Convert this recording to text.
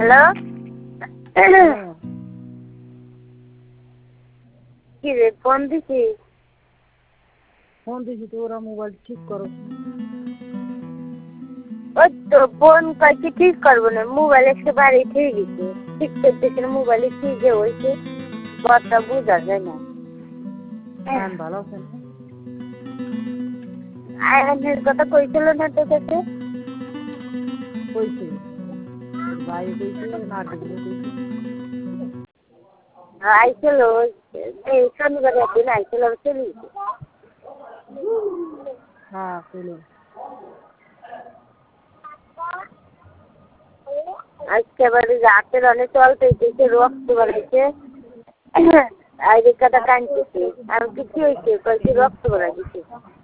Hello কি রে phone দিছিস? ফোন দিছি তো ওরা মোবাইল ঠিক করো। ওই তো ফোন কয়েছি ঠিক করবো না, মোবাইল একেবারে ঠিক গেছে, ঠিক করতেছে মোবাইলে কি যে হয়েছে কথা বোঝা যায় না। ভালো আছেন? আয়নের কথা কইছিল না তোর কাছে? কইছে ভাই কইছে না কইছে আইছিল এই শনিবার একদিন আইছিল চলে গেছে। হ্যাঁ কইলো আজকে বাড়ি রাতের অনেক চলতে রক্ত বাড়াইছে আর এই কথা কাঁদতেছে। আমি কি হয়েছে কয়েছি রক্ত বাড়া দিচ্ছে।